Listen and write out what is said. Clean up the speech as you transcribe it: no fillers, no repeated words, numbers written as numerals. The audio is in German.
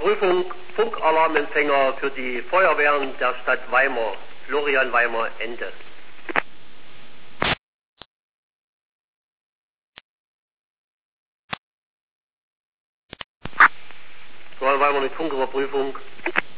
Überprüfung Funkalarmempfänger für die Feuerwehren der Stadt Weimar, Florian Weimar, Ende. Florian Weimar mit Funküberprüfung.